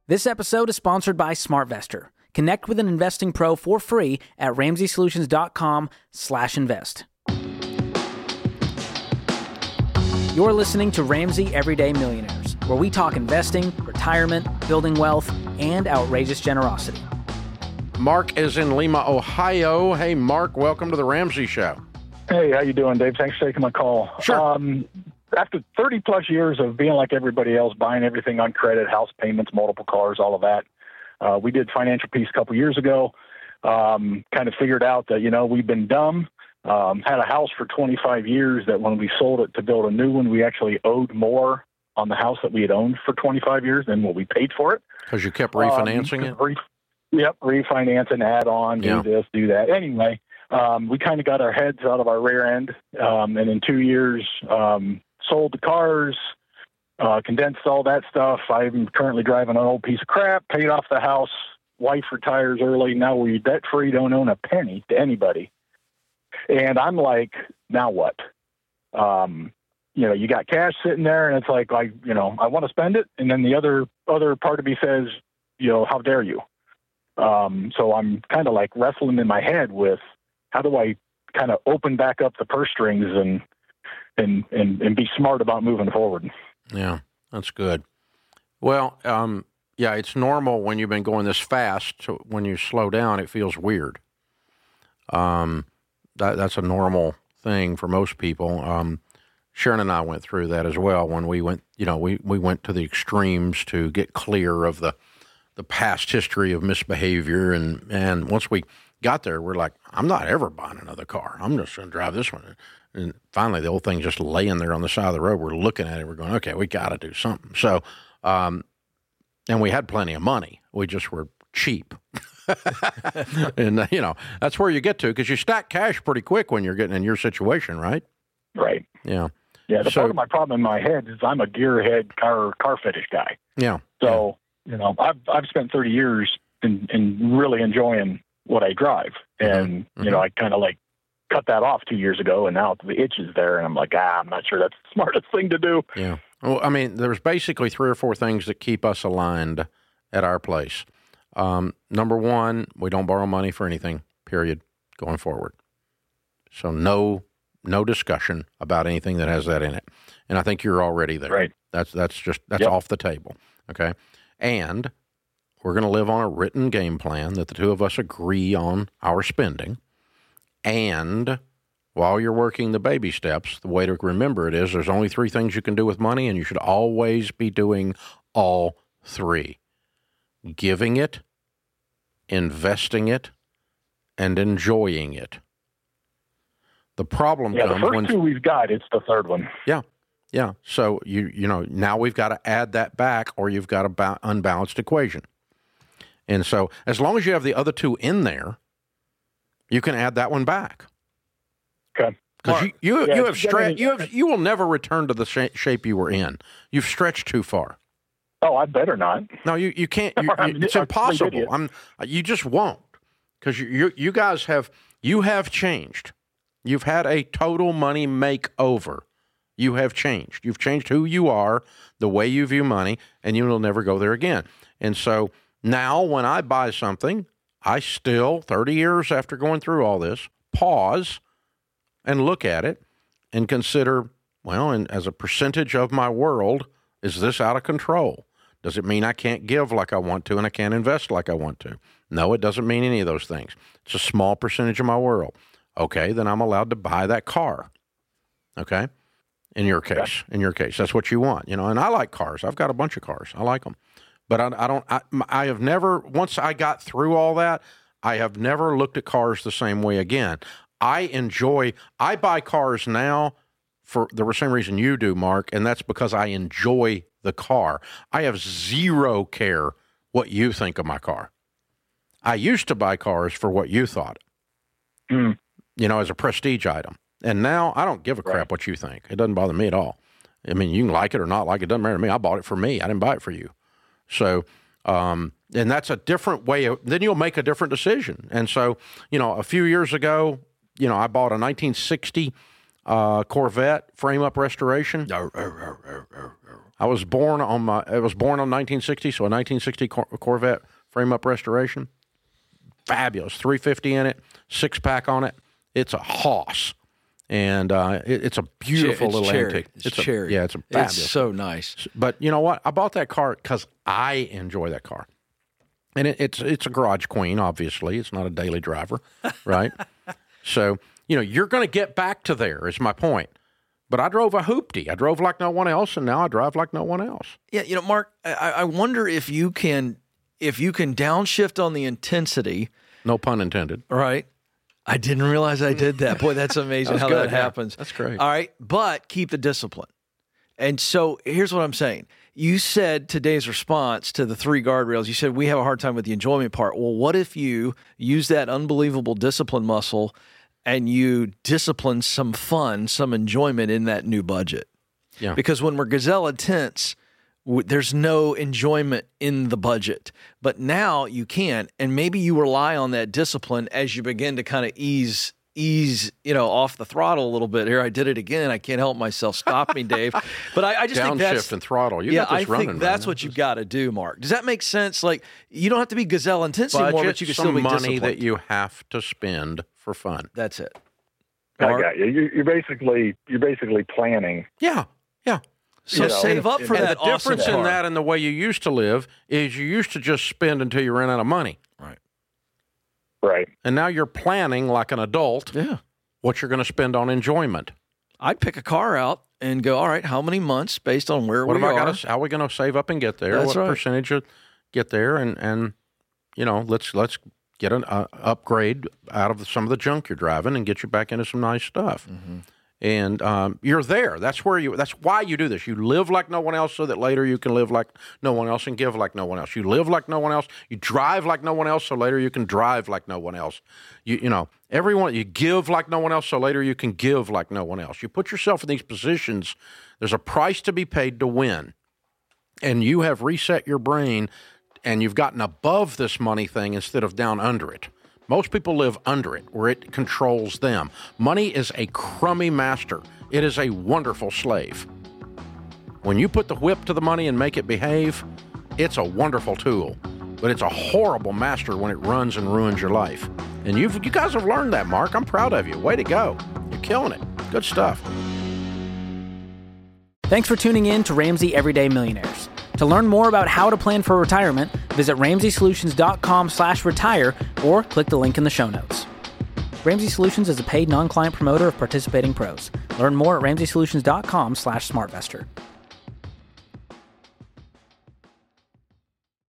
This episode is sponsored by SmartVestor. Connect with an investing pro for free at RamseySolutions.com/invest. You're listening to Ramsey Everyday Millionaires, where we talk investing, retirement, building wealth, and outrageous generosity. Mark is in Lima, Ohio. Hey, Mark, welcome to the Ramsey Show. Hey, how you doing, Dave? Thanks for taking my call. Sure. After 30-plus years of being like everybody else, buying everything on credit, house payments, multiple cars, all of that, we did Financial Peace a couple years ago. Kind of figured out that, we've been dumb. Had a house for 25 years that when we sold it to build a new one, we actually owed more on the house that we had owned for 25 years than what we paid for it. Because you kept refinancing it? Refinance and add on, do this, do that. Anyway, we kind of got our heads out of our rear end, and in 2 years, sold the cars, condensed all that stuff. I'm currently driving an old piece of crap, paid off the house, wife retires early. Now we're debt-free, don't own a penny to anybody. And I'm like, now what? You got cash sitting there, and it's like, I want to spend it. And then the other part of me says, how dare you? So I'm kind of like wrestling in my head with how do I kind of open back up the purse strings and be smart about moving forward. Yeah, that's good. Well, it's normal when you've been going this fast. So when you slow down, it feels weird. That's a normal thing for most people. Sharon and I went through that as well when we went, we went to the extremes to get clear of the past history of misbehavior. And once we got there, we're like, I'm not ever buying another car. I'm just going to drive this one. And finally, the old thing just laying there on the side of the road. We're looking at it. We're going, okay, we got to do something. So, and we had plenty of money. We just were cheap. And, that's where you get to because you stack cash pretty quick when you're getting in your situation, right? Right. Yeah. Yeah. Part of my problem in my head is I'm a gearhead car fetish guy. Yeah. So, I've spent 30 years in really enjoying what I drive. And, I kind of like cut that off 2 years ago, and now the itch is there, and I'm like, I'm not sure that's the smartest thing to do. Yeah. Well, I mean, there's basically 3 or 4 things that keep us aligned at our place. Number one, we don't borrow money for anything, period, going forward. So no discussion about anything that has that in it. And I think you're already there. Right. That's off the table. Okay. And we're going to live on a written game plan that the two of us agree on our spending. And while you're working the baby steps, the way to remember it is there's only 3 things you can do with money, and you should always be doing all 3. Giving it, investing it, and enjoying it. The problem comes the first when 2 we've got, it's the third one. Yeah. Yeah. So now we've got to add that back, or you've got a unbalanced equation. And so as long as you have the other 2 in there, you can add that one back. Okay. Because you will never return to the shape you were in. You've stretched too far. Oh, I better not. No, you can't. It's impossible. You just won't, because you guys have changed. You've had a total money makeover. You have changed. You've changed who you are, the way you view money, and you will never go there again. And so now, when I buy something, I still, 30 years after going through all this, pause and look at it and consider, and as a percentage of my world, is this out of control? Does it mean I can't give like I want to and I can't invest like I want to? No, it doesn't mean any of those things. It's a small percentage of my world. Okay, then I'm allowed to buy that car. Okay? In your case, that's what you want. And I like cars. I've got a bunch of cars. I like them. But I have never, once I got through all that, I have never looked at cars the same way again. I buy cars now for the same reason you do, Mark, and that's because I enjoy the car. I have zero care what you think of my car. I used to buy cars for what you thought, as a prestige item. And now I don't give a crap what you think. It doesn't bother me at all. I mean, you can like it or not like it. It doesn't matter to me. I bought it for me. I didn't buy it for you. So, and that's a different way then you'll make a different decision. And so, a few years ago, I bought a 1960 Corvette frame-up restoration. I was born on 1960, so a 1960 Corvette frame-up restoration. Fabulous. 350 in it, 6-pack on it. It's a hoss. And it's a beautiful little antique. It's cherry. It's a fabulous. It's so nice. But you know what? I bought that car because I enjoy that car. And it's a garage queen, obviously. It's not a daily driver, right? So, you're going to get back to there is my point. But I drove a hoopty. I drove like no one else, and now I drive like no one else. Yeah, Mark, I wonder if you can downshift on the intensity. No pun intended. Right. I didn't realize I did that. Boy, that's amazing how that happens. That's great. All right, but keep the discipline. And so here's what I'm saying. You said today's response to the 3 guardrails, you said we have a hard time with the enjoyment part. Well, what if you use that unbelievable discipline muscle and you discipline some fun, some enjoyment in that new budget? Yeah. Because when we're Gazelle intense, there's no enjoyment in the budget. But now you can, and maybe you rely on that discipline as you begin to kind of ease off the throttle a little bit. Here, I did it again. I can't help myself. Stop me, Dave. But I just think that's downshift and throttle. You got this running. I think that's what you've got to do, Mark. Does that make sense? Like, you don't have to be Gazelle intense anymore, but you can still be disciplined. Money that you have to spend for fun. That's it. Mark? I got you. You're basically planning. Yeah. So save up for that. The difference in that and the way you used to live is you used to just spend until you ran out of money. Right. And now you're planning like an adult what you're going to spend on enjoyment. I'd pick a car out and go, all right, how many months based on where we are? How are we going to save up and get there? That's what right. Percentage of get there? And let's get an upgrade out of some of the junk you're driving and get you back into some nice stuff. Mm-hmm. And you're there. That's why you do this. You live like no one else so that later you can live like no one else and give like no one else. You live like no one else. You drive like no one else so later you can drive like no one else. You give like no one else so later you can give like no one else. You put yourself in these positions. There's a price to be paid to win. And you have reset your brain and you've gotten above this money thing instead of down under it. Most people live under it, where it controls them. Money is a crummy master. It is a wonderful slave. When you put the whip to the money and make it behave, it's a wonderful tool. But it's a horrible master when it runs and ruins your life. And you guys have learned that, Mark. I'm proud of you. Way to go. You're killing it. Good stuff. Thanks for tuning in to Ramsey Everyday Millionaires. To learn more about how to plan for retirement, visit RamseySolutions.com/retire or click the link in the show notes. Ramsey Solutions is a paid non-client promoter of participating pros. Learn more at RamseySolutions.com/SmartVestor.